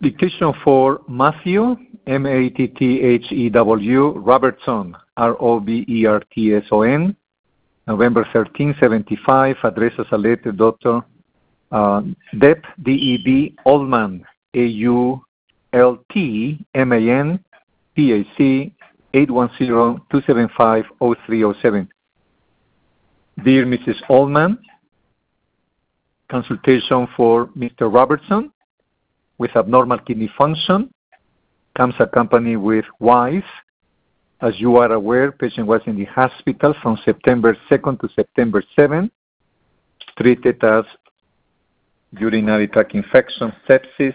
Dictation for Matthew, Matthew Robertson, Robertson, November 13, 75, addresses a letter Dr. Deb, D-E-B, Altman, A-U-L-T-M-A-N, P-A-C, 810-275-0307. Dear Mrs. Altman, consultation for Mr. Robertson with abnormal kidney function, comes accompanied with wife. As you are aware, patient was in the hospital from September 2nd to September 7th, treated as urinary tract infection, sepsis,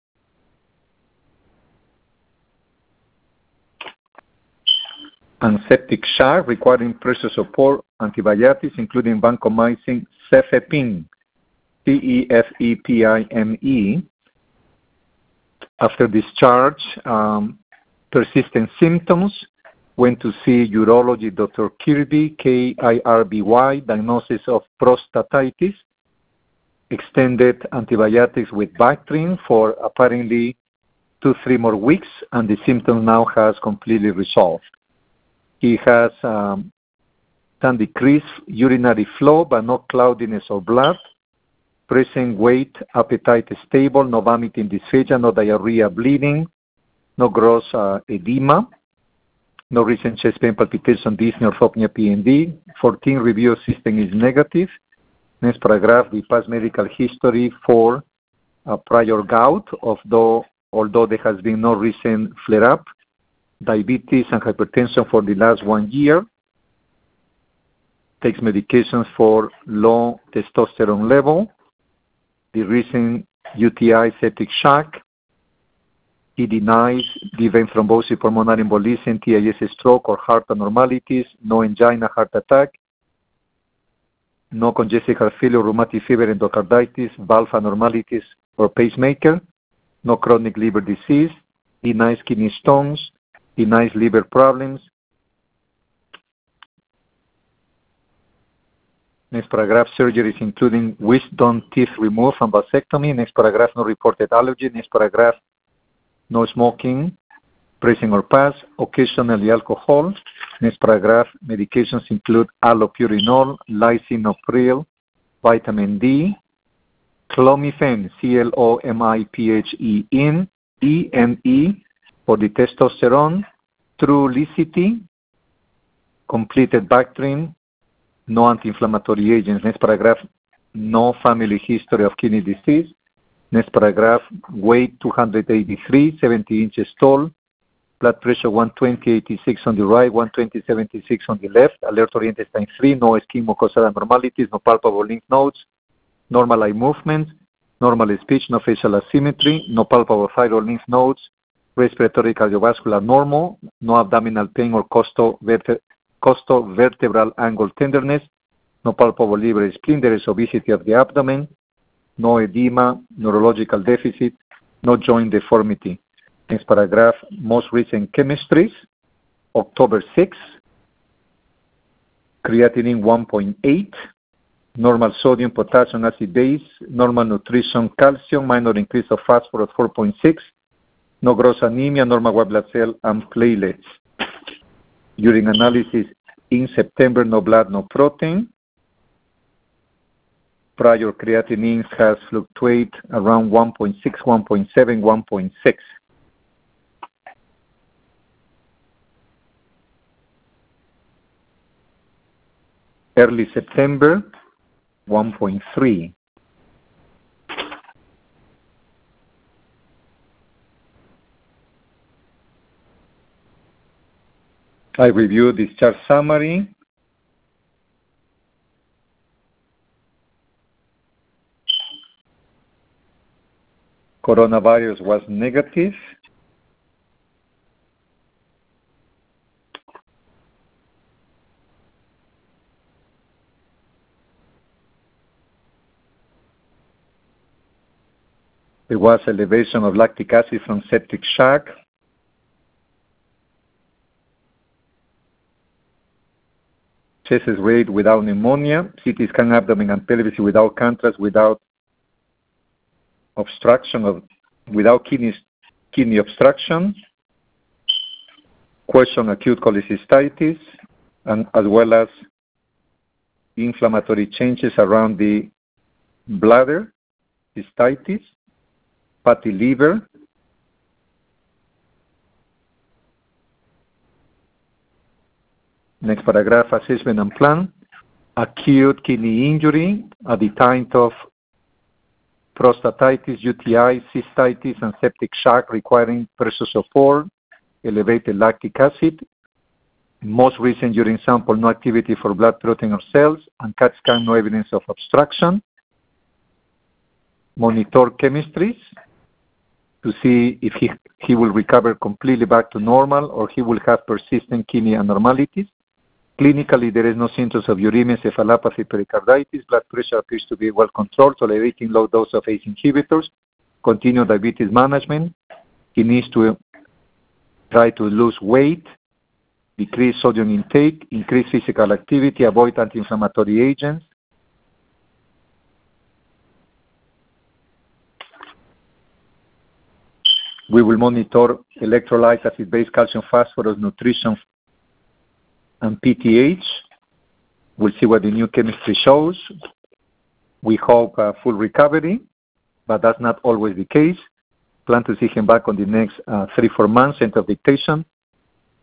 and septic shock requiring pressure support, antibiotics, including vancomycin, cefepime, C-E-F-E-P-I-M-E. After discharge, persistent symptoms, went to see urology Dr. Kirby, K-I-R-B-Y, diagnosis of prostatitis, extended antibiotics with Bactrim for apparently 2-3 more weeks, and the symptom now has completely resolved. He has some decreased urinary flow, but no cloudiness or blood. Present weight, appetite stable, no vomiting, dysphagia, no diarrhea, bleeding, no gross edema, no recent chest pain, palpitation, dyspnea, orthopnea, PND. 14, review of system is negative. Next paragraph, the past medical history for prior gout, although there has been no recent flare-up. Diabetes and hypertension for the last 1 year. Takes medications for low testosterone level. The recent UTI, septic shock. He denies the vein thrombosis, pulmonary embolism, TIS, stroke, or heart abnormalities. No angina, heart attack. No congestive heart failure, rheumatic fever, endocarditis, valve abnormalities, or pacemaker. No chronic liver disease. Denies kidney stones. Denies liver problems. Next paragraph, surgeries including wisdom teeth removed and vasectomy. Next paragraph, no reported allergy. Next paragraph, no smoking, present or past, occasionally alcohol. Next paragraph, medications include allopurinol, lisinopril, vitamin D, clomiphene, C-L-O-M-I-P-H-E-N, E-N-E for the testosterone, Trulicity, completed Bactrim, no anti-inflammatory agents. Next paragraph, no family history of kidney disease. Next paragraph, weight 283, 70 inches tall, blood pressure 120/86 on the right, 120/76 on the left, alert-oriented time 3, no skin mucosal abnormalities, no palpable lymph nodes, normal eye movement, normal speech, no facial asymmetry, no palpable thyroid lymph nodes, respiratory cardiovascular normal, no abdominal pain or costovertebral angle tenderness, no palpable liver spleen, there is obesity of the abdomen, no edema, neurological deficit, no joint deformity. Next paragraph, most recent chemistries, October 6, creatinine 1.8, normal sodium, potassium, acid base, normal nutrition, calcium, minor increase of phosphorus 4.6, no gross anemia, normal white blood cell, and platelets. Urine analysis in September, no blood, no protein. Prior creatinine has fluctuated around 1.6, 1.7, 1.6. Early September, 1.3. I review discharge summary. Coronavirus was negative. There was elevation of lactic acid from septic shock. Chest rate without pneumonia, CT scan abdomen and pelvis without contrast, without obstruction of without kidney obstruction, question acute cholecystitis, and as well as inflammatory changes around the bladder, cystitis, fatty liver, next paragraph, assessment and plan, acute kidney injury at the time of prostatitis, UTI, cystitis, and septic shock requiring pressures of 4, elevated lactic acid, most recent urine sample, no activity for blood protein or cells, and CAT scan, no evidence of obstruction. Monitor chemistries to see if he will recover completely back to normal or he will have persistent kidney abnormalities. Clinically, there is no symptoms of uremia, encephalopathy, pericarditis. Blood pressure appears to be well controlled, tolerating low dose of ACE inhibitors. Continue diabetes management. He needs to try to lose weight, decrease sodium intake, increase physical activity, avoid anti-inflammatory agents. We will monitor electrolyte, acid-base, calcium, phosphorus, nutrition, and PTH. We'll see what the new chemistry shows. We hope full recovery, but that's not always the case. Plan to see him back on the next 3-4 months, end of dictation.